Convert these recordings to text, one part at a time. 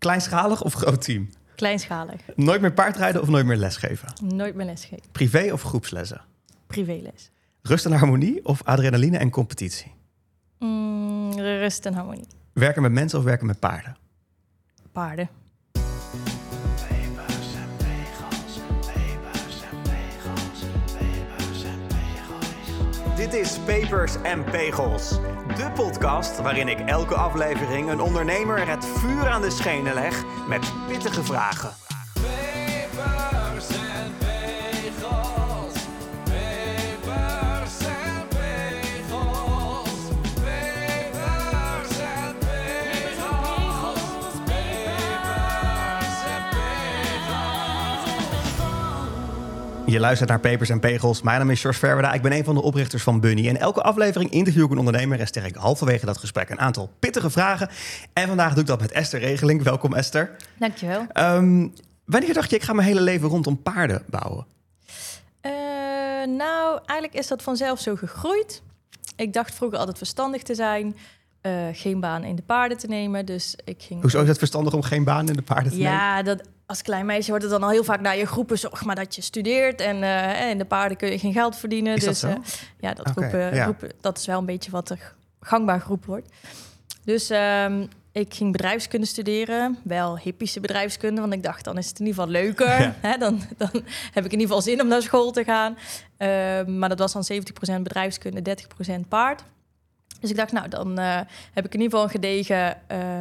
Kleinschalig of groot team? Kleinschalig. Nooit meer paardrijden of nooit meer lesgeven? Nooit meer lesgeven. Privé of groepslessen? Privéles. Rust en harmonie of adrenaline en competitie? Rust en harmonie. Werken met mensen of werken met paarden? Paarden. Pepers en pegels, pepers en pegels, pepers en pegels. Dit is Pepers en Pegels, de podcast waarin ik elke aflevering een ondernemer het vuur aan de schenen leg met pittige vragen. Pepers en pegels, pepers en pegels, pepers en pegels, pepers en pegels. Je luistert naar Pepers en Pegels. Mijn naam is George Verwerda. Ik ben een van de oprichters van Bunny. En elke aflevering interview ik een ondernemer en stel ik halverwege dat gesprek een aantal pittige vragen. En vandaag doe ik dat met Esther Regeling. Welkom Esther. Dankjewel. Wanneer dacht je, ik ga mijn hele leven rondom paarden bouwen? Nou, eigenlijk is dat vanzelf zo gegroeid. Ik dacht vroeger altijd verstandig te zijn. Geen baan in de paarden te nemen. Dus ik ging... Hoezo is het verstandig om geen baan in de paarden te nemen? Ja, als klein meisje wordt het dan al heel vaak naar je groepen. Zorg maar dat je studeert. En in de paarden kun je geen geld verdienen. Is dat zo? Ja, dat Oké, ja. roepen, dat is wel een beetje wat er gangbaar geroepen wordt. Dus ik ging bedrijfskunde studeren. Wel hippische bedrijfskunde. Want ik dacht, dan is het in ieder geval leuker. Ja. Hè, dan heb ik in ieder geval zin om naar school te gaan. Maar dat was dan 70% bedrijfskunde, 30% paard. Dus ik dacht, nou, dan heb ik in ieder geval een gedegen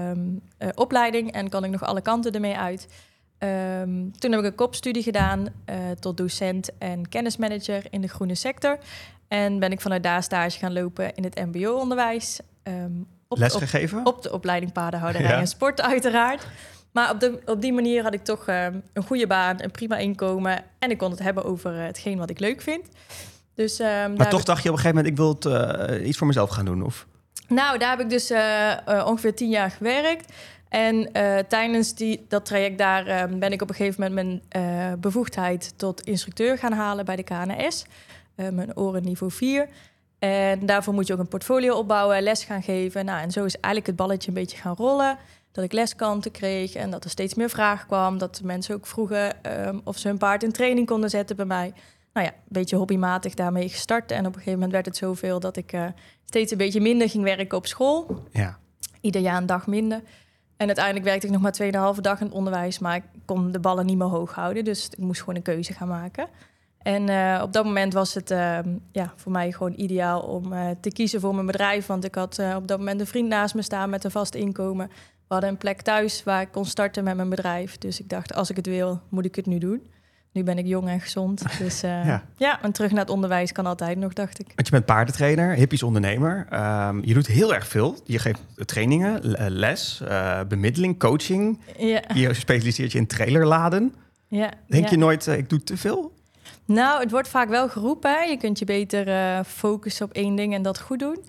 opleiding en kan ik nog alle kanten ermee uit. Toen heb ik een kopstudie gedaan tot docent en kennismanager in de groene sector. En ben ik vanuit daar stage gaan lopen in het mbo-onderwijs. Lesgegeven? Op de opleiding paardenhouderij Ja. en sport uiteraard. Maar op die manier had ik toch een goede baan, een prima inkomen. En ik kon het hebben over hetgeen wat ik leuk vind. Dus, Maar toch dacht je op een gegeven moment, ik wil het, iets voor mezelf gaan doen? Of? Nou, daar heb ik dus ongeveer 10 jaar gewerkt. En tijdens dat traject daar ben ik op een gegeven moment mijn bevoegdheid tot instructeur gaan halen bij de KNS. Mijn oren niveau 4. En daarvoor moet je ook een portfolio opbouwen, les gaan geven. Nou, en zo is eigenlijk het balletje een beetje gaan rollen. Dat ik leskanten kreeg en dat er steeds meer vraag kwam. Dat de mensen ook vroegen of ze hun paard in training konden zetten bij mij. Nou ja, een beetje hobbymatig daarmee gestart. En op een gegeven moment werd het zoveel dat ik steeds een beetje minder ging werken op school. Ja. Ieder jaar een dag minder. En uiteindelijk werkte ik nog maar 2,5 dag in het onderwijs. Maar ik kon de ballen niet meer hoog houden. Dus ik moest gewoon een keuze gaan maken. En op dat moment was het voor mij gewoon ideaal om te kiezen voor mijn bedrijf. Want ik had op dat moment een vriend naast me staan met een vast inkomen. We hadden een plek thuis waar ik kon starten met mijn bedrijf. Dus ik dacht, als ik het wil, moet ik het nu doen. Nu ben ik jong en gezond. Dus en terug naar het onderwijs kan altijd nog, dacht ik. Want je bent paardentrainer, hippisch ondernemer. Je doet heel erg veel. Je geeft trainingen, les, bemiddeling, coaching. Ja. Je specialiseert je in trailerladen. Ja, Denk ja. je nooit, ik doe te veel? Nou, het wordt vaak wel geroepen. Hè? Je kunt je beter focussen op één ding en dat goed doen.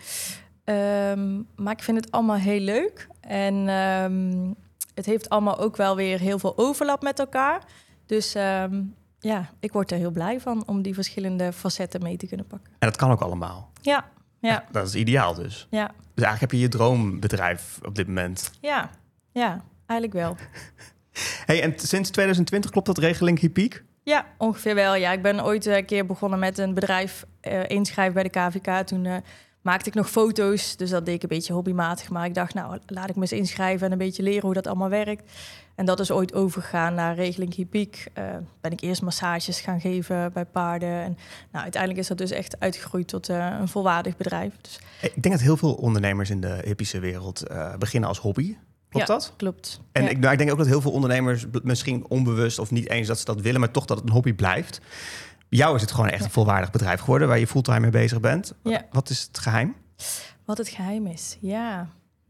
Maar ik vind het allemaal heel leuk. En het heeft allemaal ook wel weer heel veel overlap met elkaar. Dus ik word er heel blij van om die verschillende facetten mee te kunnen pakken. En dat kan ook allemaal. Ja, Dat is ideaal dus. ja, Dus eigenlijk heb je je droombedrijf op dit moment. ja, eigenlijk wel. Hey, en sinds 2020 klopt dat regeling Hippiek? Ja, ongeveer wel. Ja, ik ben ooit een keer begonnen met een bedrijf inschrijven bij de KVK. Toen maakte ik nog foto's, dus dat deed ik een beetje hobbymatig. Maar ik dacht, nou, laat ik me eens inschrijven en een beetje leren hoe dat allemaal werkt. En dat is ooit overgegaan naar regeling Hippiek. Ben ik eerst massages gaan geven bij paarden. En nou, uiteindelijk is dat dus echt uitgegroeid tot een volwaardig bedrijf. Dus, Ik denk dat heel veel ondernemers in de hippische wereld beginnen als hobby. Klopt ja, dat? Klopt. En Ja. ik denk ook dat heel veel ondernemers misschien onbewust of niet eens dat ze dat willen, maar toch dat het een hobby blijft. Bij jou is het gewoon echt een volwaardig bedrijf geworden waar je fulltime mee bezig bent. Ja. Wat is het geheim? Wat het geheim is, ja.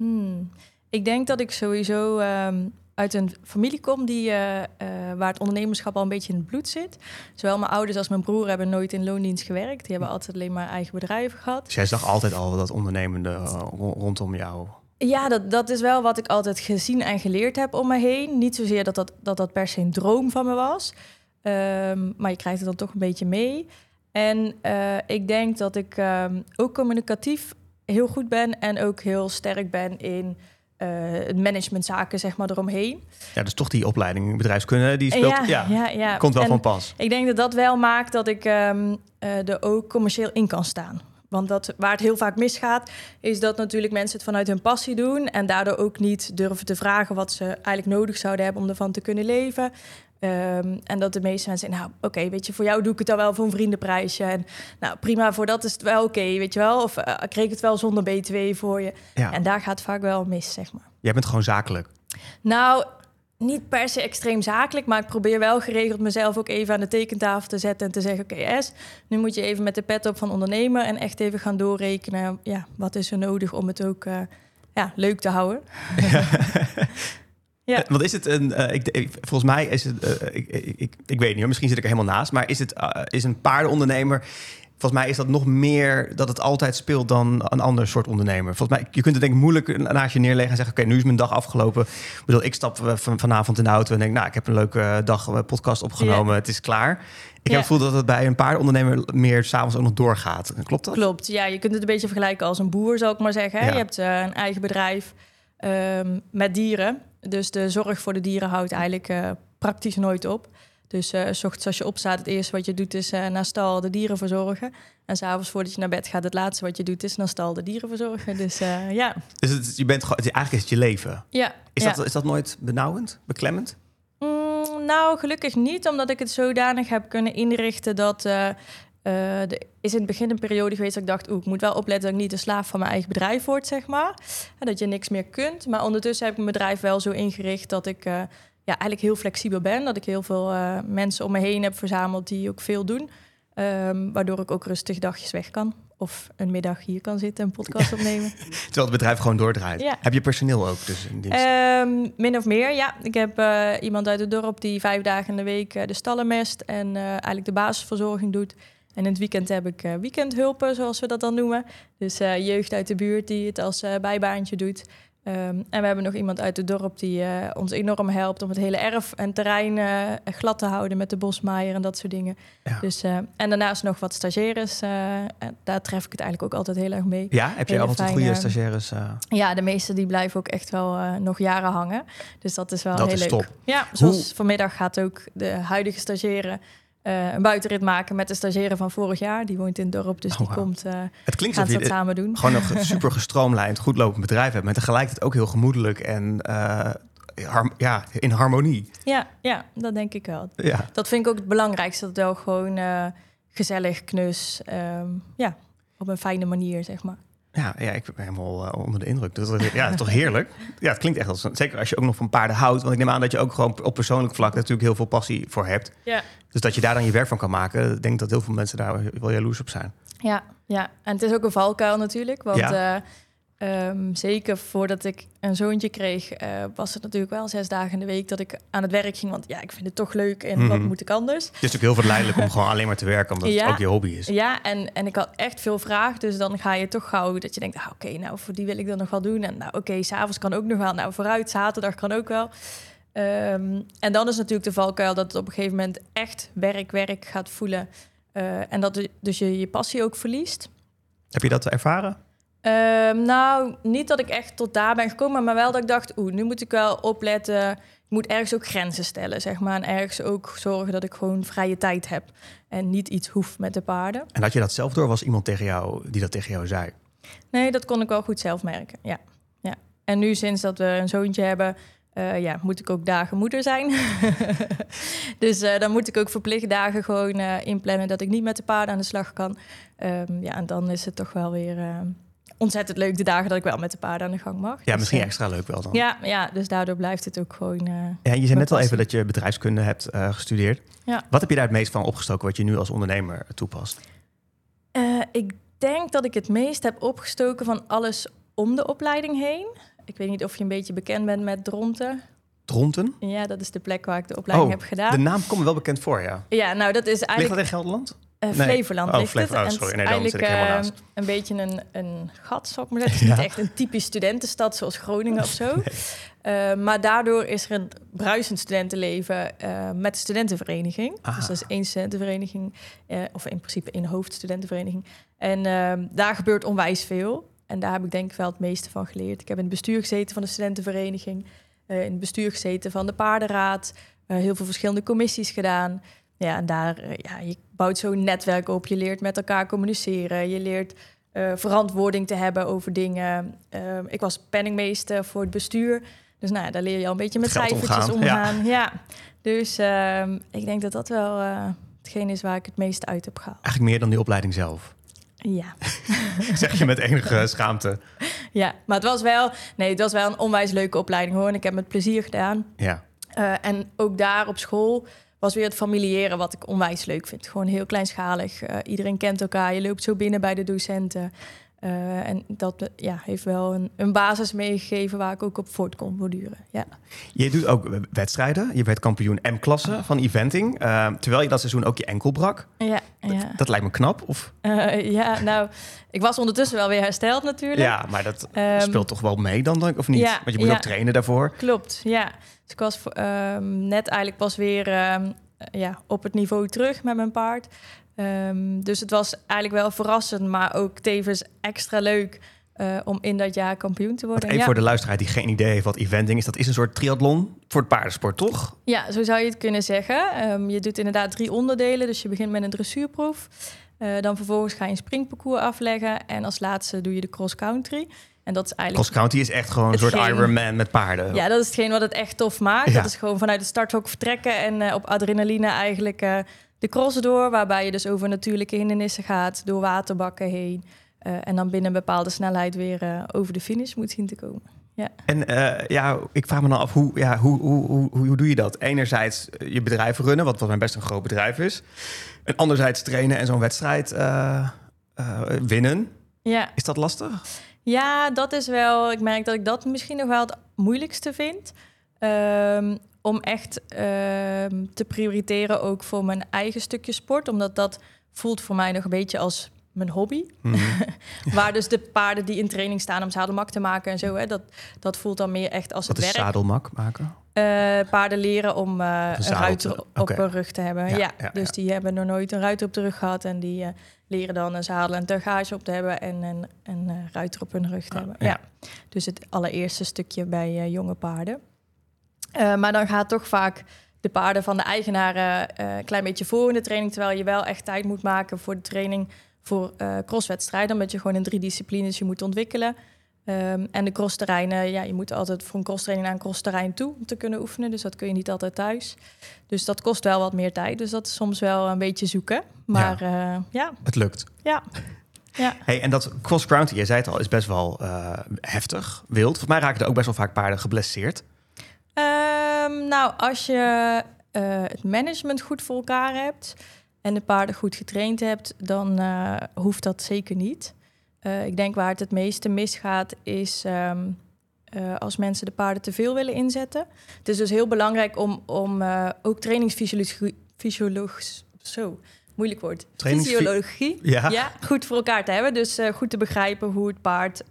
Ik denk dat ik sowieso uit een familie kom waar het ondernemerschap al een beetje in het bloed zit. Zowel mijn ouders als mijn broer hebben nooit in loondienst gewerkt. Die hebben altijd alleen maar eigen bedrijven gehad. Dus jij zag altijd al dat ondernemende rondom jou. Ja, dat is wel wat ik altijd gezien en geleerd heb om me heen. Niet zozeer dat per se een droom van me was. Maar je krijgt het dan toch een beetje mee. En ik denk dat ik ook communicatief heel goed ben en ook heel sterk ben in managementzaken zeg maar eromheen. Ja, dus toch die opleiding bedrijfskunde, die speelt... Ja. Komt wel En van pas. ik denk dat dat wel maakt dat ik er ook commercieel in kan staan. Want waar het heel vaak misgaat, is dat natuurlijk mensen het vanuit hun passie doen en daardoor ook niet durven te vragen wat ze eigenlijk nodig zouden hebben om ervan te kunnen leven. En dat de meeste mensen zeggen, oké, weet je, voor jou doe ik het dan wel voor een vriendenprijsje. En nou, prima, voor dat is het wel oké, weet je wel. Of ik kreeg het wel zonder BTW voor je. Ja. En daar gaat het vaak wel mis, zeg maar. Jij bent gewoon zakelijk. Nou, niet per se extreem zakelijk, maar ik probeer wel geregeld mezelf ook even aan de tekentafel te zetten en te zeggen, oké, nu moet je even met de pet op van ondernemer en echt even gaan doorrekenen, wat is er nodig om het ook leuk te houden. Ja. Want is het volgens mij is het, ik weet niet hoor, misschien zit ik er helemaal naast, maar is een paardenondernemer, volgens mij is dat nog meer dat het altijd speelt dan een ander soort ondernemer. Volgens mij, je kunt het denk ik moeilijk naast je neerleggen en zeggen, oké, nu is mijn dag afgelopen. Ik bedoel, ik stap vanavond in de auto en denk, ik heb een leuke dag podcast opgenomen, Het is klaar. Ik heb het gevoel dat het bij een paardenondernemer meer 's avonds ook nog doorgaat. Klopt dat? Klopt, ja. Je kunt het een beetje vergelijken als een boer, zal ik maar zeggen. Hè? Ja. Je hebt een eigen bedrijf met dieren. Dus de zorg voor de dieren houdt eigenlijk praktisch nooit op. Dus 's ochtends als je opstaat, het eerste wat je doet is naar stal de dieren verzorgen. En 's avonds voordat je naar bed gaat, het laatste wat je doet is naar stal de dieren verzorgen. Dus ja. Dus je bent gewoon, eigenlijk is het je leven. Ja. Is dat nooit benauwend, beklemmend? Nou, gelukkig niet, omdat ik het zodanig heb kunnen inrichten dat... Er is in het begin een periode geweest dat ik dacht, ik moet wel opletten dat ik niet de slaaf van mijn eigen bedrijf word, zeg maar. En dat je niks meer kunt. Maar ondertussen heb ik mijn bedrijf wel zo ingericht dat ik eigenlijk heel flexibel ben. Dat ik heel veel mensen om me heen heb verzameld die ook veel doen. Waardoor ik ook rustig dagjes weg kan. Of een middag hier kan zitten en een podcast opnemen. Terwijl het bedrijf gewoon doordraait. Ja. Heb je personeel ook dus in dienst? Min of meer, ja. Ik heb iemand uit het dorp die 5 dagen in de week de stallen mest en eigenlijk de basisverzorging doet. En in het weekend heb ik weekendhulpen, zoals we dat dan noemen. Dus jeugd uit de buurt die het als bijbaantje doet. En we hebben nog iemand uit het dorp die ons enorm helpt om het hele erf en terrein glad te houden met de bosmaaier en dat soort dingen. Ja. Dus, en daarnaast nog wat stagiaires. Daar tref ik het eigenlijk ook altijd heel erg mee. Ja, heb je hele af en toe fijne- goede stagiaires? Ja, de meeste die blijven ook echt wel nog jaren hangen. Dus dat is wel Dat heel is leuk. top. Ja, zoals vanmiddag gaat ook de huidige stagiaire een buitenrit maken met de stagiaire van vorig jaar. Die woont in het dorp, dus die wauw. komt Het klinkt gaan alsof ze dat je samen doen. gewoon een super gestroomlijnd, goed lopend bedrijf hebt. Maar tegelijkertijd ook heel gemoedelijk en in harmonie. Ja, dat denk ik wel. Ja. Dat vind ik ook het belangrijkste. Dat het wel gewoon gezellig, knus, op een fijne manier, zeg maar. Ja, ik ben helemaal onder de indruk. Dat is toch heerlijk? Ja, het klinkt echt als... Zeker als je ook nog van paarden houdt. Want ik neem aan dat je ook gewoon op persoonlijk vlak natuurlijk heel veel passie voor hebt. Ja. Dus dat je daar dan je werk van kan maken. Ik denk dat heel veel mensen daar wel jaloers op zijn. Ja. En het is ook een valkuil natuurlijk. Want zeker voordat ik een zoontje kreeg, was het natuurlijk wel 6 dagen in de week dat ik aan het werk ging. Want ik vind het toch leuk en wat moet ik anders? Het is natuurlijk heel verleidelijk om gewoon alleen maar te werken, omdat het ook je hobby is. Ja, en ik had echt veel vraag. Dus dan ga je toch gauw dat je denkt, oké, voor die wil ik dan nog wel doen. En oké, 's avonds kan ook nog wel. Nou, vooruit, zaterdag kan ook wel. En dan is natuurlijk de valkuil dat het op een gegeven moment echt werk gaat voelen. En dat dus je passie ook verliest. Heb je dat ervaren? Nou, niet dat ik echt tot daar ben gekomen, maar wel dat ik dacht, nu moet ik wel opletten. Ik moet ergens ook grenzen stellen, zeg maar. En ergens ook zorgen dat ik gewoon vrije tijd heb. En niet iets hoef met de paarden. En had je dat zelf door? Was iemand die dat tegen jou zei? Nee, dat kon ik wel goed zelf merken, ja. En nu, sinds dat we een zoontje hebben, moet ik ook dagen moeder zijn. Dus dan moet ik ook verplicht dagen gewoon inplannen dat ik niet met de paarden aan de slag kan. En dan is het toch wel weer ontzettend leuk de dagen dat ik wel met de paarden aan de gang mag. Ja, Dus, misschien extra leuk wel dan. Ja, dus daardoor blijft het ook gewoon... Ja, je zei net al passie. even dat je bedrijfskunde hebt gestudeerd. Ja. Wat heb je daar het meest van opgestoken wat je nu als ondernemer toepast? Ik denk dat ik het meest heb opgestoken van alles om de opleiding heen. Ik weet niet of je een beetje bekend bent met Dronten. Dronten? Ja, dat is de plek waar ik de opleiding heb gedaan. De naam komt me wel bekend voor, ja. Ja, nou dat is Ligt eigenlijk... dat in Gelderland? Flevoland ligt het. Flevoland. En Sorry, het nee, is dan zit ik helemaal eigenlijk naast. een beetje een gat, zal ik maar zeggen. Het is niet echt een typisch studentenstad zoals Groningen of zo. Maar daardoor is er een bruisend studentenleven met de studentenvereniging. Ah. Dus dat is 1 studentenvereniging, of in principe 1 hoofdstudentenvereniging. En daar gebeurt onwijs veel. En daar heb ik denk ik wel het meeste van geleerd. Ik heb in het bestuur gezeten van de studentenvereniging. In het bestuur gezeten van de paardenraad. Heel veel verschillende commissies gedaan. Ja, en daar, je bouwt zo'n netwerk op. Je leert met elkaar communiceren. Je leert verantwoording te hebben over dingen. Ik was penningmeester voor het bestuur. Dus daar leer je al een beetje met cijfertjes omgaan. Ja. Dus ik denk dat dat wel hetgeen is waar ik het meeste uit heb gehaald. Eigenlijk meer dan die opleiding zelf. Ja. Zeg je met enige schaamte. Ja, maar het was wel een onwijs leuke opleiding hoor. En ik heb het met plezier gedaan. Ja. En ook daar op school was weer het familiëren wat ik onwijs leuk vind. Gewoon heel kleinschalig. Iedereen kent elkaar. Je loopt zo binnen bij de docenten. En dat heeft wel een basis meegegeven waar ik ook op voort kon borduren. Ja. Je doet ook wedstrijden. Je werd kampioen M-klasse van eventing. Terwijl je dat seizoen ook je enkel brak. Ja. Dat lijkt me knap. Of? Ik was ondertussen wel weer hersteld natuurlijk. Ja, maar dat speelt toch wel mee dan, of niet? Ja, Want je moet ook trainen daarvoor. Klopt, ja. Dus ik was net eigenlijk pas weer op het niveau terug met mijn paard. Dus het was eigenlijk wel verrassend, maar ook tevens extra leuk om in dat jaar kampioen te worden. Even voor de luisteraar die geen idee heeft wat eventing is. Dat is een soort triathlon voor het paardensport, toch? Ja, zo zou je het kunnen zeggen. Je doet inderdaad 3 onderdelen. Dus je begint met een dressuurproef. Dan vervolgens ga je een springparcours afleggen. En als laatste doe je de cross-country. En dat is eigenlijk... Cross-country is echt gewoon een soort Ironman met paarden. Ja, dat is hetgeen wat het echt tof maakt. Ja. Dat is gewoon vanuit het starthok vertrekken en op adrenaline eigenlijk de cross door. Waarbij je dus over natuurlijke hindernissen gaat, door waterbakken heen. En dan binnen een bepaalde snelheid weer over de finish moet zien te komen. Ja. En ik vraag me dan af, hoe doe je dat? Enerzijds je bedrijf runnen, wat mijn best een groot bedrijf is. En anderzijds trainen en zo'n wedstrijd winnen. Ja. Is dat lastig? Ja, dat is wel... Ik merk dat ik dat misschien nog wel het moeilijkste vind. Om echt te prioriteren ook voor mijn eigen stukje sport. Omdat dat voelt voor mij nog een beetje als mijn hobby. Mm-hmm. Waar dus de paarden die in training staan om zadelmak te maken en zo... Hè, dat voelt dan meer echt als het werk. Wat is zadelmak maken? Paarden leren om een ruiter op hun rug te hebben. Ja, dus die hebben nog nooit een ruiter op de rug gehad... en die leren dan een zadel en tuigage op te hebben... en een ruiter op hun rug te hebben. Ja. Dus het allereerste stukje bij jonge paarden. Maar dan gaat toch vaak de paarden van de eigenaren een klein beetje voor in de training... terwijl je wel echt tijd moet maken voor de training voor crosswedstrijden... omdat je gewoon in 3 disciplines je moet ontwikkelen... en de crossterreinen, je moet altijd voor een crosstraining naar een crossterrein toe om te kunnen oefenen. Dus dat kun je niet altijd thuis. Dus dat kost wel wat meer tijd. Dus dat is soms wel een beetje zoeken. Maar het lukt. Ja. Hey, en dat cross-country, je zei het al, is best wel heftig, wild. Volgens mij raken er ook best wel vaak paarden geblesseerd. Als je het management goed voor elkaar hebt... en de paarden goed getraind hebt, dan hoeft dat zeker niet... ik denk waar het meeste misgaat is als mensen de paarden te veel willen inzetten. Het is dus heel belangrijk om ook fysiologie goed voor elkaar te hebben. Dus goed te begrijpen hoe het paard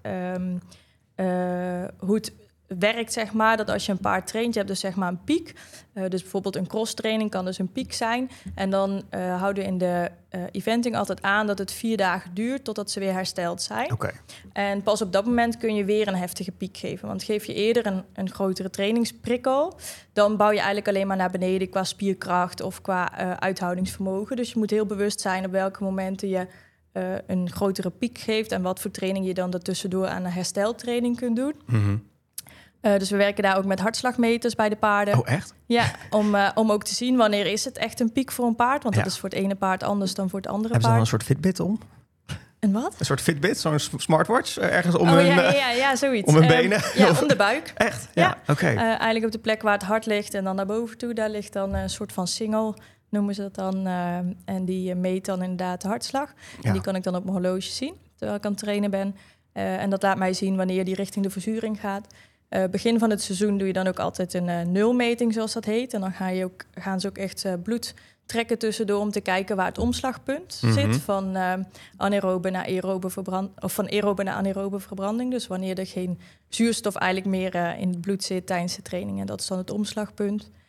hoe het werkt, zeg maar. Dat als je een paard traint, je hebt dus zeg maar een piek. Dus bijvoorbeeld een crosstraining kan dus een piek zijn. En dan houden we in de eventing altijd aan dat het 4 dagen duurt totdat ze weer hersteld zijn. Okay. En pas op dat moment kun je weer een heftige piek geven. Want geef je eerder een grotere trainingsprikkel, dan bouw je eigenlijk alleen maar naar beneden qua spierkracht of qua uithoudingsvermogen. Dus je moet heel bewust zijn op welke momenten je een grotere piek geeft en wat voor training je dan ertussendoor aan een hersteltraining kunt doen. Mm-hmm. Dus we werken daar ook met hartslagmeters bij de paarden. Oh, echt? Ja, om ook te zien wanneer is het echt een piek voor een paard. Want dat is voor het ene paard anders dan voor het andere paard. Hebben ze dan een soort Fitbit om? Een wat? Een soort Fitbit, zo'n smartwatch ergens om zoiets. Om hun benen? Om de buik. Echt? Ja. Oké. Eigenlijk op de plek waar het hart ligt en dan naar boven toe. Daar ligt dan een soort van single, noemen ze dat dan. En die meet dan inderdaad de hartslag. Ja. En die kan ik dan op mijn horloge zien, terwijl ik aan het trainen ben. En dat laat mij zien wanneer die richting de verzuring gaat. Begin van het seizoen doe je dan ook altijd een nulmeting, zoals dat heet. En dan gaan ze ook echt bloed trekken tussendoor om te kijken waar het omslagpunt zit. Van anaerobe naar aerobe of van aerobe naar anaerobe verbranding. Dus wanneer er geen zuurstof eigenlijk meer in het bloed zit tijdens de training. En dat is dan het omslagpunt.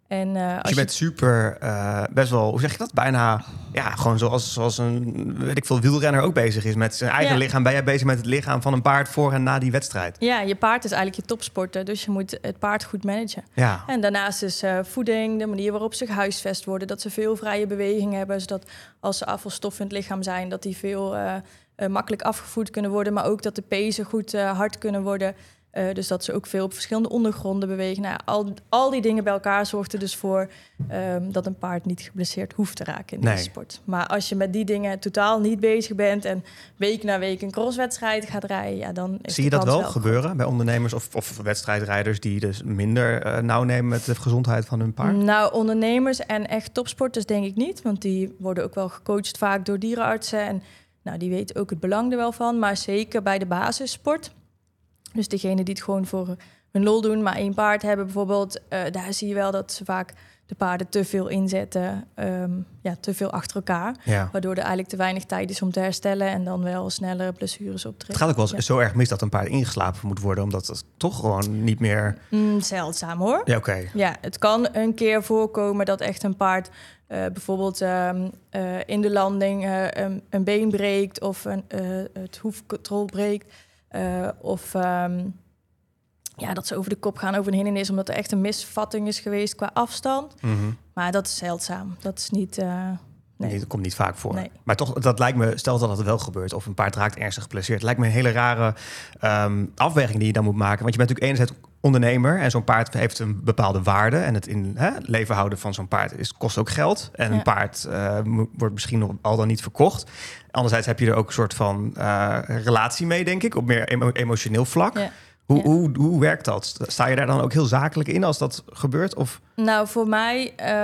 En Dus als je bent super, best wel, hoe zeg je dat? Bijna, gewoon zoals een, weet ik veel, wielrenner ook bezig is met zijn eigen lichaam. Ben jij bezig met het lichaam van een paard voor en na die wedstrijd? Ja, je paard is eigenlijk je topsporter, dus je moet het paard goed managen. Ja. En daarnaast is voeding, de manier waarop ze gehuisvest worden, dat ze veel vrije beweging hebben, zodat als ze afvalstoffen in het lichaam zijn, dat die veel makkelijk afgevoerd kunnen worden, maar ook dat de pezen goed hard kunnen worden. Dus dat ze ook veel op verschillende ondergronden bewegen. Nou, al die dingen bij elkaar zorgt er dus voor dat een paard niet geblesseerd hoeft te raken in deze sport. Maar als je met die dingen totaal niet bezig bent en week na week een crosswedstrijd gaat rijden, ja, dan is Zie je dat wel groot. gebeuren bij ondernemers of wedstrijdrijders die dus minder nauw nemen met de gezondheid van hun paard? Nou, ondernemers en echt topsporters denk ik niet, want die worden ook wel gecoacht vaak door dierenartsen en nou, die weten ook het belang er wel van. Maar zeker bij de basissport, dus degene die het gewoon voor hun lol doen, maar 1 paard hebben bijvoorbeeld, daar zie je wel dat ze vaak de paarden te veel inzetten, te veel achter elkaar. Ja. Waardoor er eigenlijk te weinig tijd is om te herstellen en dan wel snellere blessures optreden. Het gaat ook wel eens zo erg mis dat een paard ingeslapen moet worden, omdat het toch gewoon niet meer... Zeldzaam hoor. Ja, oké. Ja, het kan een keer voorkomen dat echt een paard bijvoorbeeld in de landing een been breekt of het hoefkatrol breekt. Of dat ze over de kop gaan over een hindernis, omdat er echt een misvatting is geweest qua afstand. Mm-hmm. Maar dat is zeldzaam. Dat is niet... Nee, dat komt niet vaak voor. Nee. Maar toch, dat lijkt me, stel dat het wel gebeurt, of een paard raakt ernstig geblesseerd, lijkt me een hele rare afweging die je dan moet maken. Want je bent natuurlijk enerzijds ondernemer en zo'n paard heeft een bepaalde waarde. En het in leven houden van zo'n paard kost ook geld. En een paard wordt misschien nog al dan niet verkocht. Anderzijds heb je er ook een soort van relatie mee, denk ik, op meer emotioneel vlak. Ja. Hoe werkt dat? Sta je daar dan ook heel zakelijk in als dat gebeurt? Of? Nou, voor mij...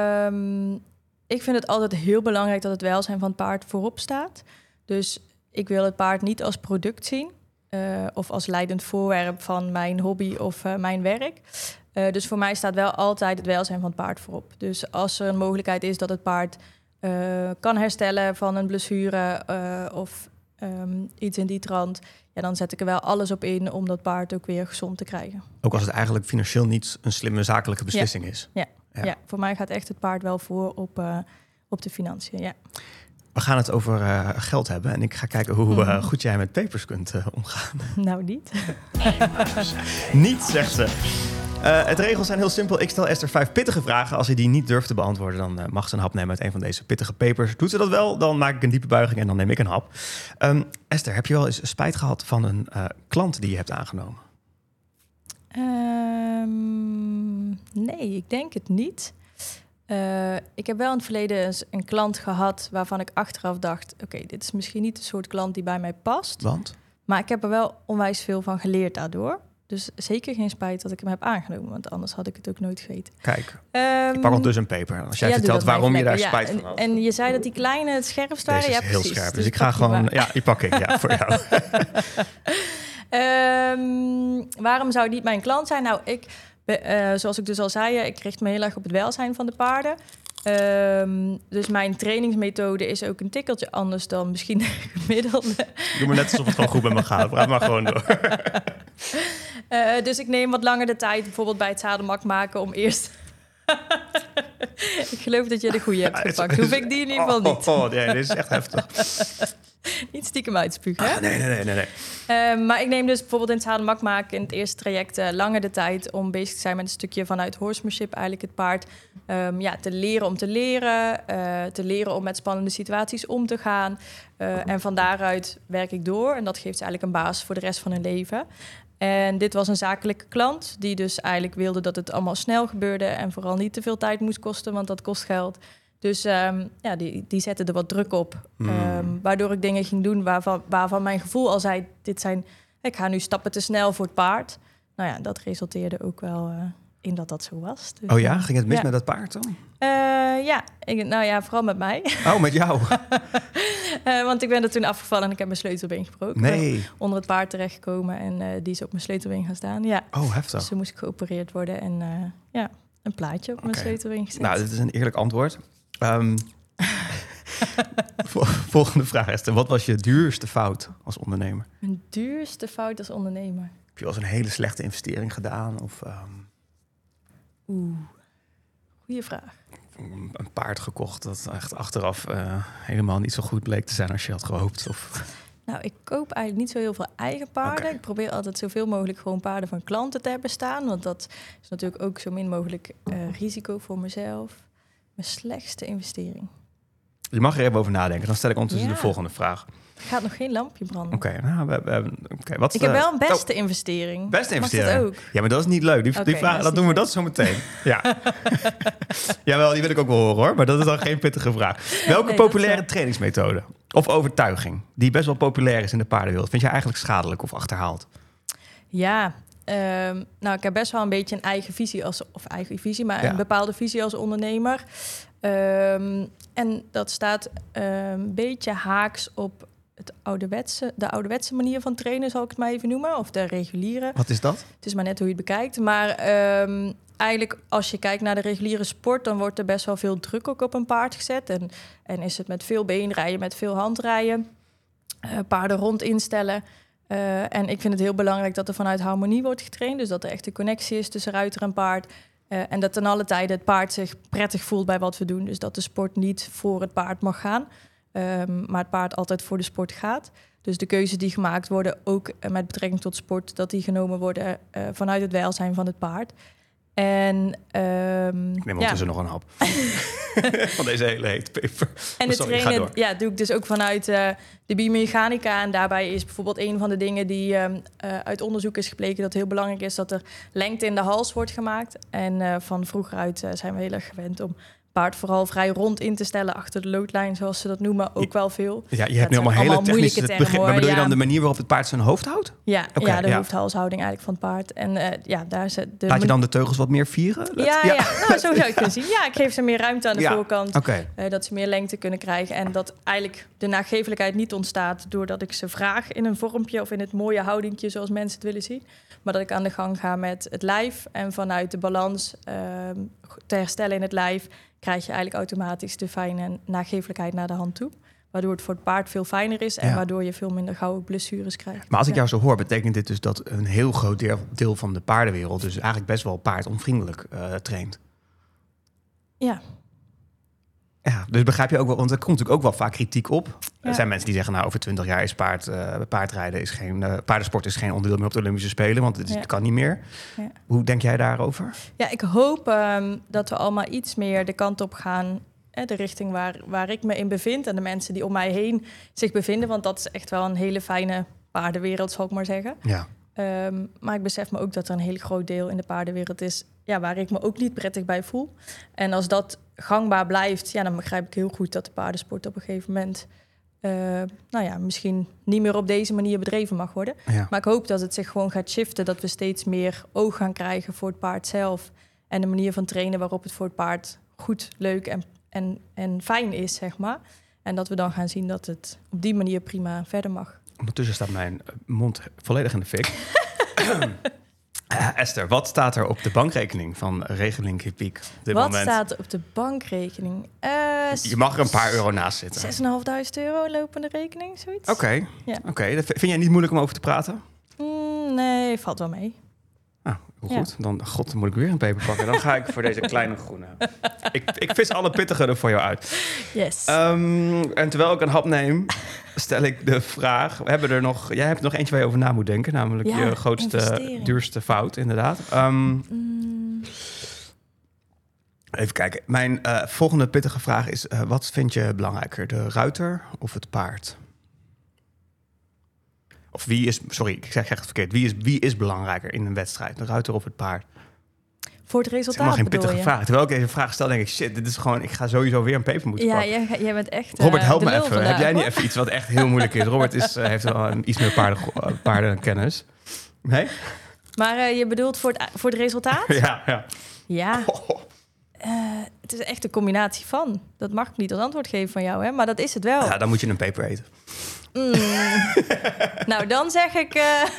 ik vind het altijd heel belangrijk dat het welzijn van het paard voorop staat. Dus ik wil het paard niet als product zien. Of als leidend voorwerp van mijn hobby of mijn werk. Dus voor mij staat wel altijd het welzijn van het paard voorop. Dus als er een mogelijkheid is dat het paard kan herstellen van een blessure of iets in die trant, ja, dan zet ik er wel alles op in om dat paard ook weer gezond te krijgen. Ook als het eigenlijk financieel niet een slimme zakelijke beslissing is. Ja, voor mij gaat echt het paard wel voor op de financiën, ja. We gaan het over geld hebben en ik ga kijken hoe goed jij met papers kunt omgaan. Nou, niet. Niet, zegt ze. Het regels zijn heel simpel. Ik stel Esther 5 pittige vragen. Als je die niet durft te beantwoorden, dan mag ze een hap nemen uit een van deze pittige papers. Doet ze dat wel, dan maak ik een diepe buiging en dan neem ik een hap. Esther, heb je wel eens spijt gehad van een klant die je hebt aangenomen? Nee, ik denk het niet. Ik heb wel in het verleden een klant gehad waarvan ik achteraf dacht, oké, dit is misschien niet de soort klant die bij mij past. Want? Maar ik heb er wel onwijs veel van geleerd daardoor. Dus zeker geen spijt dat ik hem heb aangenomen, want anders had ik het ook nooit geweten. Kijk, ik pak ons dus een paper. Als jij vertelt waarom je daar spijt van had. En je zei dat die kleine het scherpst waren? Deze is ja, heel precies. scherp, dus ik ga gewoon... Ja, die pak ik, ja, voor jou. Waarom zou het niet mijn klant zijn? Nou, zoals ik dus al zei, ik richt me heel erg op het welzijn van de paarden. Dus mijn trainingsmethode is ook een tikkeltje anders dan misschien de gemiddelde. Doe maar net alsof het gewoon goed met me gaat. Praat maar gewoon door. Dus ik neem wat langer de tijd, bijvoorbeeld bij het zadelmak maken, om eerst... Ik geloof dat je de goede hebt gepakt. Hoef ik die in ieder geval niet. Nee, dit is echt heftig. Niet stiekem uitspugen, hè? Nee. Maar ik neem dus bijvoorbeeld in het zadelmak maken in het eerste traject langer de tijd om bezig te zijn met een stukje vanuit horsemanship, eigenlijk het paard te leren om te leren om met spannende situaties om te gaan. En van daaruit werk ik door en dat geeft ze eigenlijk een basis voor de rest van hun leven. En dit was een zakelijke klant die dus eigenlijk wilde dat het allemaal snel gebeurde en vooral niet te veel tijd moest kosten, want dat kost geld. Dus die zette er wat druk op. Waardoor ik dingen ging doen waarvan mijn gevoel al zei, ik ga nu stappen te snel voor het paard. Nou ja, dat resulteerde ook wel in dat zo was. Dus, ging het mis met dat paard dan? Vooral met mij. Oh, met jou? Want ik ben er toen afgevallen en ik heb mijn sleutelbeen gebroken. Nee. Onder het paard terechtgekomen en die is op mijn sleutelbeen gaan staan. Ja. Oh, heftig. Dus toen moest ik geopereerd worden en een plaatje op mijn sleutelbeen gezet. Nou, dit is een eerlijk antwoord. Volgende vraag, Esther. Wat was je duurste fout als ondernemer? Mijn duurste fout als ondernemer? Heb je wel eens een hele slechte investering gedaan? Of, Goeie Goeie vraag. Een paard gekocht dat echt achteraf helemaal niet zo goed bleek te zijn als je had gehoopt? Of... Nou, ik koop eigenlijk niet zo heel veel eigen paarden. Oké. Ik probeer altijd zoveel mogelijk gewoon paarden van klanten te hebben staan. Want dat is natuurlijk ook zo min mogelijk risico voor mezelf. Mijn slechtste investering. Je mag er even over nadenken. Dan stel ik ondertussen Ja. de volgende vraag. Er gaat nog geen lampje branden. Oké, nou, we hebben... wat is Ik heb de- wel een beste investering. Beste Mag investering. dat ook? Ja, maar dat is niet leuk. Die Oké, vraag, dat dat is doen we niet dat zo meteen. Ja. Jawel, die wil ik ook wel horen hoor. Maar dat is dan geen pittige vraag. Welke Nee, dat populaire wel. trainingsmethode of overtuiging die best wel populair is in de paardenwereld, vind je eigenlijk schadelijk of achterhaald? Ja, nou, ik heb best wel een beetje een eigen visie maar Ja. een bepaalde visie als ondernemer. En dat staat een beetje haaks op de ouderwetse manier van trainen, zal ik het maar even noemen. Of de reguliere. Wat is dat? Het is maar net hoe je het bekijkt. Maar eigenlijk als je kijkt naar de reguliere sport, dan wordt er best wel veel druk ook op een paard gezet. En is het met veel beenrijden, met veel handrijden, paarden rond instellen. En ik vind het heel belangrijk dat er vanuit harmonie wordt getraind. Dus dat er echt een connectie is tussen ruiter en paard. En dat ten alle tijde het paard zich prettig voelt bij wat we doen. Dus dat de sport niet voor het paard mag gaan. Maar het paard altijd voor de sport gaat. Dus de keuzes die gemaakt worden, ook met betrekking tot sport, dat die genomen worden vanuit het welzijn van het paard. En Ik neem ondertussen nog een hap. Van deze hele hete peper. En de Sorry, ga trainen door. doe ik dus ook vanuit de biomechanica. En daarbij is bijvoorbeeld een van de dingen die uit onderzoek is gebleken dat het heel belangrijk is dat er lengte in de hals wordt gemaakt. En van vroeger uit zijn we heel erg gewend om paard vooral vrij rond in te stellen achter de loodlijn, zoals ze dat noemen, ook wel veel. Ja, je Dat hebt nu allemaal zijn hele allemaal technische moeilijke begrippen. Maar termen, bedoel je hoor. dan Ja. de manier waarop het paard zijn hoofd houdt? Ja, Oké, ja, de ja. hoofd-halshouding eigenlijk van het paard. En daar is de Laat je dan de teugels wat meer vieren? Ja. Nou, zo zou je het kunnen zien. Ja, ik geef ze meer ruimte aan de Ja. voorkant. Oké. Dat ze meer lengte kunnen krijgen. En dat eigenlijk de nageeflijkheid niet ontstaat doordat ik ze vraag in een vormpje of in het mooie houdingje zoals mensen het willen zien. Maar dat ik aan de gang ga met het lijf. En vanuit de balans te herstellen in het lijf krijg je eigenlijk automatisch de fijne nageeflijkheid naar de hand toe. Waardoor het voor het paard veel fijner is en Ja. waardoor je veel minder gauw blessures krijgt. Maar als ik Ja. jou zo hoor, betekent dit dus dat een heel groot deel van de paardenwereld dus eigenlijk best wel paardonvriendelijk traint. Ja. Ja, dus begrijp je ook wel, want er komt natuurlijk ook wel vaak kritiek op. Ja. Er zijn mensen die zeggen, nou, over 20 jaar is paardrijden is geen, paardensport is geen onderdeel meer op de Olympische Spelen, want het Ja. kan niet meer. Ja. Hoe denk jij daarover? Ja, ik hoop dat we allemaal iets meer de kant op gaan, de richting waar ik me in bevind en de mensen die om mij heen zich bevinden. Want dat is echt wel een hele fijne paardenwereld, zal ik maar zeggen. Ja. Maar ik besef me ook dat er een heel groot deel in de paardenwereld is waar ik me ook niet prettig bij voel. En als dat gangbaar blijft, dan begrijp ik heel goed dat de paardensport op een gegeven moment misschien niet meer op deze manier bedreven mag worden. Ja. Maar ik hoop dat het zich gewoon gaat shiften, dat we steeds meer oog gaan krijgen voor het paard zelf. En de manier van trainen waarop het voor het paard goed, leuk en fijn is, zeg maar. En dat we dan gaan zien dat het op die manier prima verder mag. Ondertussen staat mijn mond volledig in de fik. Esther, wat staat er op de bankrekening van Regeling Hippiek op dit Wat moment? staat er op de bankrekening? Je mag er een paar euro naast zitten. 6.500 euro lopende rekening, zoiets? Oké. Ja. Oké. Dat vind jij niet moeilijk om over te praten? Nee, valt wel mee. Nou, heel Ja. goed. Dan moet ik weer een peper pakken. Dan ga ik voor deze kleine groene. Ik vis alle pittige er voor jou uit. Yes. En terwijl ik een hap neem, stel ik de vraag. Jij hebt nog eentje waar je over na moet denken. Namelijk Ja, je grootste, investering. duurste fout, inderdaad. Even kijken. Mijn volgende pittige vraag is... wat vind je belangrijker? De ruiter of het paard? Of wie is... Sorry, ik zeg het verkeerd. Wie is belangrijker in een wedstrijd? De ruiter of het paard? Voor het Het is resultaat helemaal geen bedoel pittige je? vraag. Terwijl ik deze vraag stel, denk ik... shit, dit is gewoon... ik ga sowieso weer een peper moeten Ja, pakken. jij bent echt Robert, help de me lul even. vandaag, Heb jij niet hoor. even iets wat echt heel moeilijk is? Robert heeft wel iets meer paardenkennis. Nee? Maar je bedoelt voor het resultaat? Ja. Ja. Het is echt een combinatie van. Dat mag ik niet als antwoord geven van jou, hè? Maar dat is het wel. Ja, dan moet je een peper eten. Nou, dan zeg ik...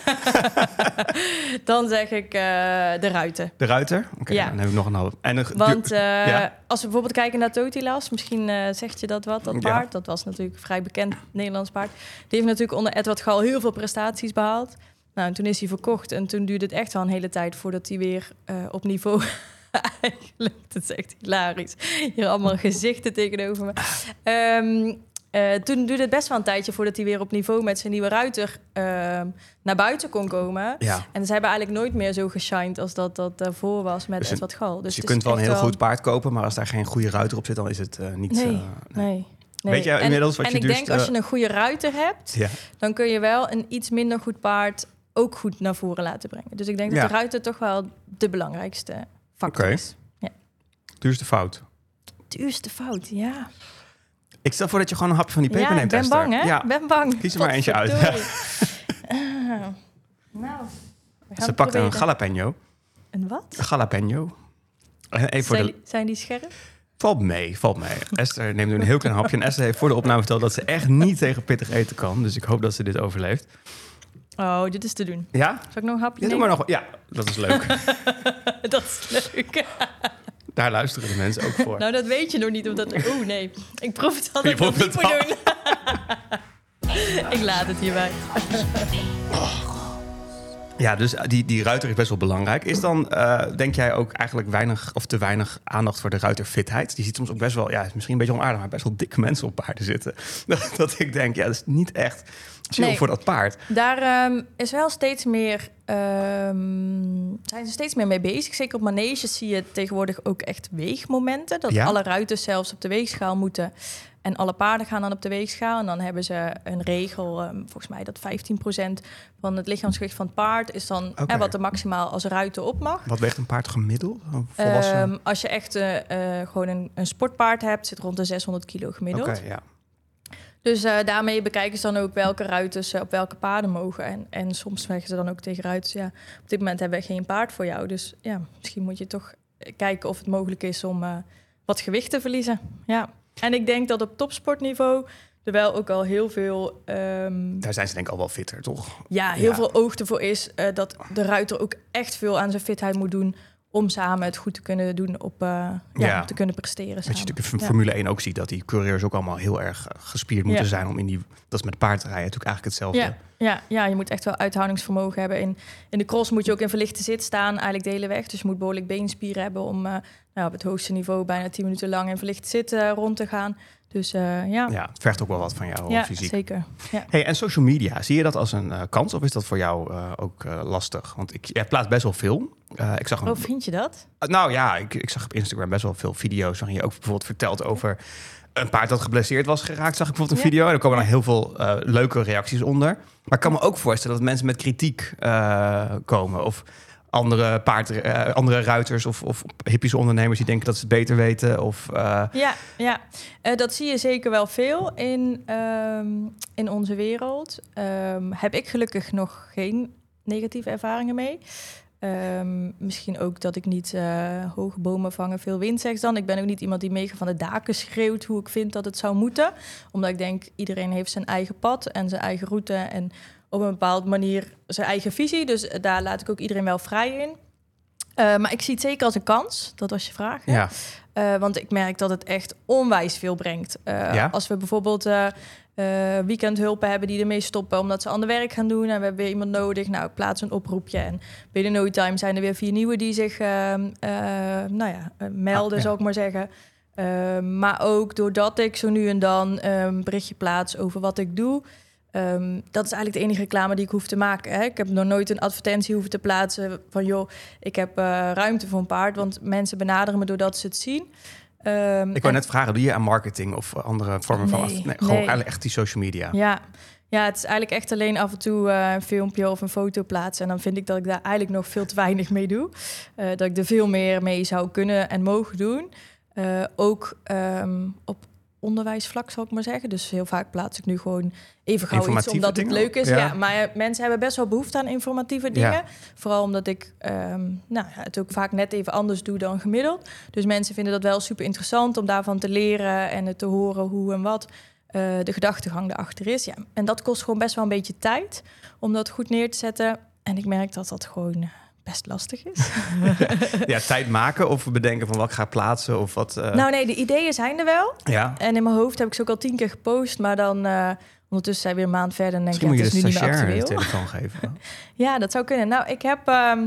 de ruiten. De ruiter? Oké, Ja. dan heb ik nog een half. En Want ja. als we bijvoorbeeld kijken naar Totilas, misschien zegt je dat wat, dat Ja. paard. Dat was natuurlijk een vrij bekend Nederlands paard. Die heeft natuurlijk onder Edward Gal heel veel prestaties behaald. Nou, en toen is hij verkocht en toen duurde het echt wel een hele tijd voordat hij weer op niveau Eigenlijk, dat is echt hilarisch. Hier allemaal gezichten tegenover me. Toen duurde het best wel een tijdje voordat hij weer op niveau met zijn nieuwe ruiter naar buiten kon komen. Ja. En ze hebben eigenlijk nooit meer zo geshined als dat daarvoor was met Dus Edward Gal. Dus je het kunt is wel een echt heel goed paard kopen, maar als daar geen goede ruiter op zit, dan is het niet... Nee. Weet je inmiddels wat je en ik duurste... denk als je een goede ruiter hebt, Ja. dan kun je wel een iets minder goed paard ook goed naar voren laten brengen. Dus ik denk dat Ja. de ruiter toch wel de belangrijkste factor Oké. is. Ja. Duurste fout. Duurste fout, ja. Ik stel voor dat je gewoon een hapje van die peper ja, neemt, ik ben Esther. bang, hè? Ja. Ik ben bang. Kies er maar eentje uit. Potverdorie. Nou, we gaan Ze pakt een proberen. jalapeno. Een wat? Een jalapeno. Even voor de... Zijn die scherp? Valt mee. Esther neemt nu een heel klein hapje. En Esther heeft voor de opname verteld dat ze echt niet tegen pittig eten kan. Dus ik hoop dat ze dit overleeft. Oh, dit is te doen. Ja? Zal ik nog een hapje Ja, doe nemen? maar nog. Ja, dat is leuk. Dat is leuk. Daar luisteren de mensen ook voor. Nou, dat weet je nog niet. Omdat... Oh, nee. Ik proef het al dat Je ik dat proeft niet het moet doen. Ik laat het hierbij. Ja, dus die ruiter is best wel belangrijk. Is dan, denk jij, ook eigenlijk weinig of te weinig aandacht voor de ruiterfitheid? Die ziet soms ook best wel, ja, is misschien een beetje onaardig, maar best wel dikke mensen op paarden zitten. Dat ik denk, ja, dat is niet echt chill Nee. voor dat paard. Daar is wel steeds meer, zijn ze steeds meer mee bezig. Zeker op maneges zie je tegenwoordig ook echt weegmomenten. Dat Ja? alle ruiters zelfs op de weegschaal moeten. En alle paarden gaan dan op de weegschaal. En dan hebben ze een regel, volgens mij dat 15% van het lichaamsgewicht van het paard is dan Oké. wat er maximaal als ruiter op mag. Wat weegt een paard gemiddeld? Een volwassen? Als je echt gewoon een sportpaard hebt, zit rond de 600 kilo gemiddeld. Oké, ja. Dus daarmee bekijken ze dan ook welke ruiters op welke paarden mogen. En soms zeggen ze dan ook tegen ruiters, ja, op dit moment hebben we geen paard voor jou. Dus ja, misschien moet je toch kijken of het mogelijk is om wat gewicht te verliezen. Ja. En ik denk dat op topsportniveau er wel ook al heel veel, Daar zijn ze denk ik al wel fitter, toch? heel veel oog ervoor is dat de ruiter ook echt veel aan zijn fitheid moet doen om samen het goed te kunnen doen om te kunnen presteren Dat je samen. natuurlijk in Formule 1 ook ziet dat die coureurs ook allemaal heel erg gespierd moeten zijn om in die... Dat is met paardrijden natuurlijk eigenlijk hetzelfde. Ja, je moet echt wel uithoudingsvermogen hebben. In de cross moet je ook in verlichte zit staan, eigenlijk de hele weg. Dus je moet behoorlijk beenspieren hebben om op het hoogste niveau bijna 10 minuten lang in verlichte zit rond te gaan. Dus Ja, het vergt ook wel wat van jou fysiek. Zeker. Ja. Hey, en social media, zie je dat als een kans of is dat voor jou ook lastig? Want jij plaatst best wel veel. Ik zag Oh, vind je dat? Nou ja, ik zag op Instagram best wel veel video's waarin je ook bijvoorbeeld vertelt over een paard dat geblesseerd was geraakt. Zag ik bijvoorbeeld een video en er komen dan heel veel leuke reacties onder. Maar ik kan me ook voorstellen dat mensen met kritiek komen of andere ruiters of hippische ondernemers die denken dat ze het beter weten. Of, Dat zie je zeker wel veel in onze wereld. Heb ik gelukkig nog geen negatieve ervaringen mee. Misschien ook dat ik niet hoge bomen vangen veel wind zeg dan. Ik ben ook niet iemand die mega van de daken schreeuwt hoe ik vind dat het zou moeten. Omdat ik denk, iedereen heeft zijn eigen pad en zijn eigen route en op een bepaalde manier zijn eigen visie. Dus daar laat ik ook iedereen wel vrij in. Maar ik zie het zeker als een kans. Dat was je vraag. ja. Want ik merk dat het echt onwijs veel brengt. Als we bijvoorbeeld weekendhulpen hebben die ermee stoppen omdat ze ander werk gaan doen en we hebben weer iemand nodig. Nou, ik plaats een oproepje en binnen no time zijn er weer 4 nieuwe die zich melden, zal ik maar zeggen. Maar ook doordat ik zo nu en dan een berichtje plaats over wat ik doe. Dat is eigenlijk de enige reclame die ik hoef te maken. Hè? Ik heb nog nooit een advertentie hoeven te plaatsen van joh, ik heb ruimte voor een paard. Want mensen benaderen me doordat ze het zien. Ik wou net vragen, doe je aan marketing of andere vormen van... Nee. Gewoon eigenlijk echt die social media. Ja, het is eigenlijk echt alleen af en toe een filmpje of een foto plaatsen. En dan vind ik dat ik daar eigenlijk nog veel te weinig mee doe. Dat ik er veel meer mee zou kunnen en mogen doen. Ook op onderwijsvlak, zal ik maar zeggen. Dus heel vaak plaats ik nu gewoon even gauw iets Informatieve omdat het dingen? leuk is. Ja. Ja, maar mensen hebben best wel behoefte aan informatieve dingen. Ja. Vooral omdat ik het ook vaak net even anders doe dan gemiddeld. Dus mensen vinden dat wel super interessant om daarvan te leren en het te horen hoe en wat de gedachtegang erachter is. Ja. En dat kost gewoon best wel een beetje tijd om dat goed neer te zetten. En ik merk dat dat gewoon best lastig is. Ja, tijd maken of bedenken van wat ik ga plaatsen of wat... Nou nee, de ideeën zijn er wel. Ja. En in mijn hoofd heb ik ze ook al 10 keer gepost. Maar dan ondertussen zijn we weer een maand verder en denk ik, Misschien moet het je is de nu niet meer stagiair een actueel. telefoon geven. Ja, dat zou kunnen. Nou, ik heb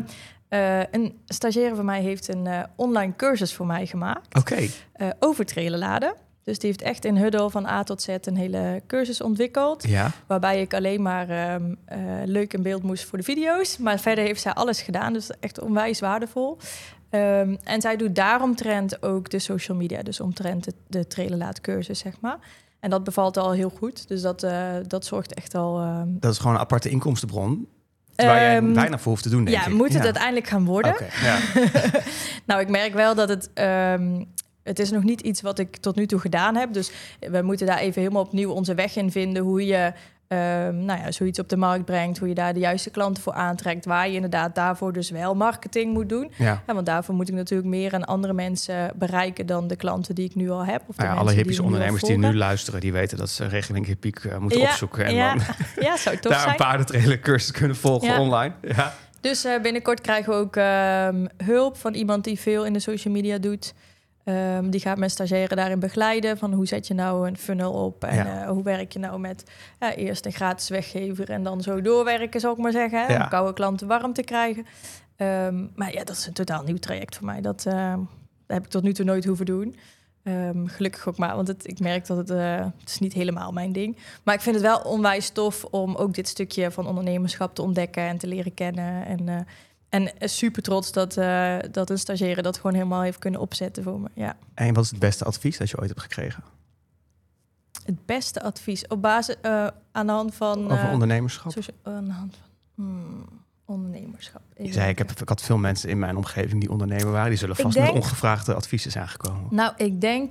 Een stagiaire van mij heeft een online cursus voor mij gemaakt. Oké. Over trailerladen. Dus die heeft echt in Huddle van A tot Z een hele cursus ontwikkeld. Ja. Waarbij ik alleen maar leuk in beeld moest voor de video's. Maar verder heeft zij alles gedaan. Dus echt onwijs waardevol. En zij doet daaromtrent ook de social media. Dus omtrent de trailerlaadcursus, zeg maar. En dat bevalt al heel goed. Dus dat zorgt echt al... Dat is gewoon een aparte inkomstenbron. Waar jij weinig voor hoeft te doen, denk ik. Ja, moet het uiteindelijk gaan worden. Oké, ja. Nou, ik merk wel dat het is nog niet iets wat ik tot nu toe gedaan heb. Dus we moeten daar even helemaal opnieuw onze weg in vinden. Hoe je zoiets op de markt brengt. Hoe je daar de juiste klanten voor aantrekt. Waar je inderdaad daarvoor dus wel marketing moet doen. Ja. Ja, want daarvoor moet ik natuurlijk meer aan andere mensen bereiken dan de klanten die ik nu al heb. Of de Alle mensen hippische die ondernemers die nu luisteren, die weten dat ze Regeling Hippiek moeten opzoeken. En dan zou tof daar zijn. een paardentrailercursus kunnen volgen online. Ja. Dus binnenkort krijgen we ook hulp van iemand die veel in de social media doet. Die gaat mijn stagiaire daarin begeleiden. Van hoe zet je nou een funnel op? En hoe werk je nou met eerst een gratis weggever en dan zo doorwerken, zal ik maar zeggen. Om koude klanten warm te krijgen. Maar ja, dat is een totaal nieuw traject voor mij. Dat heb ik tot nu toe nooit hoeven doen. Gelukkig ook maar, want ik merk dat het is niet helemaal mijn ding. Maar ik vind het wel onwijs tof om ook dit stukje van ondernemerschap te ontdekken en te leren kennen. En super trots dat een stagiaire dat gewoon helemaal heeft kunnen opzetten voor me. Ja. En wat is het beste advies dat je ooit hebt gekregen? Het beste advies op basis aan de hand van... Over ondernemerschap? Aan de hand van ondernemerschap. Je zei, ik had veel mensen in mijn omgeving die ondernemer waren. Die zullen vast met ongevraagde adviezen zijn gekomen. Nou, ik denk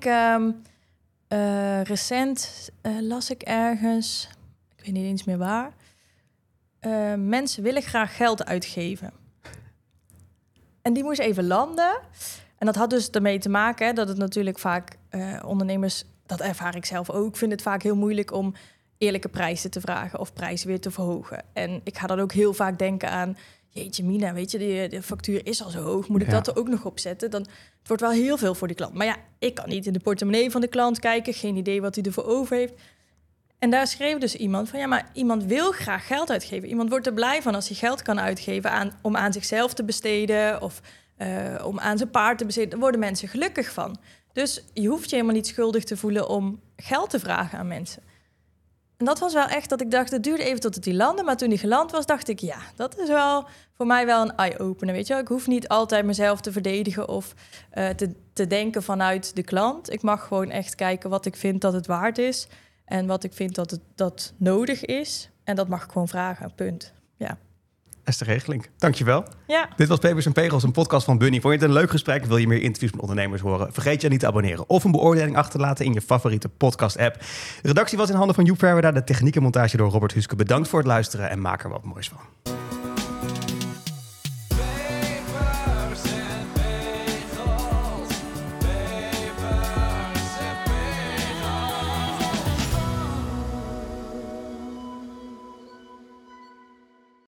recent las ik ergens... Ik weet niet eens meer waar. Mensen willen graag geld uitgeven. En die moest even landen. En dat had dus ermee te maken dat het natuurlijk vaak ondernemers... Dat ervaar ik zelf ook. Ik vind het vaak heel moeilijk om eerlijke prijzen te vragen of prijzen weer te verhogen. En ik ga dan ook heel vaak denken aan... Jeetje Mina, weet je, de factuur is al zo hoog. Moet ik dat er ook nog op zetten? Dan het wordt wel heel veel voor die klant. Maar ja, ik kan niet in de portemonnee van de klant kijken. Geen idee wat hij ervoor over heeft. En daar schreef dus iemand van... ja, maar iemand wil graag geld uitgeven. Iemand wordt er blij van als hij geld kan uitgeven... om aan zichzelf te besteden... of om aan zijn paard te besteden. Daar worden mensen gelukkig van. Dus je hoeft je helemaal niet schuldig te voelen... om geld te vragen aan mensen. En dat was wel echt dat ik dacht... het duurde even tot het die landde. Maar toen die geland was, dacht ik... ja, dat is wel voor mij wel een eye-opener. Weet je wel? Ik hoef niet altijd mezelf te verdedigen... of te denken vanuit de klant. Ik mag gewoon echt kijken wat ik vind dat het waard is... en wat ik vind dat nodig is. En dat mag ik gewoon vragen, punt. Ja. Esther Regeling, dankjewel. Ja. Dit was Pepers en Pegels, een podcast van Bunny. Vond je het een leuk gesprek? Wil je meer interviews met ondernemers horen? Vergeet je niet te abonneren of een beoordeling achter te laten in je favoriete podcast-app. De redactie was in handen van Joep Verwerda, de techniek en montage door Robert Huske. Bedankt voor het luisteren en maak er wat moois van.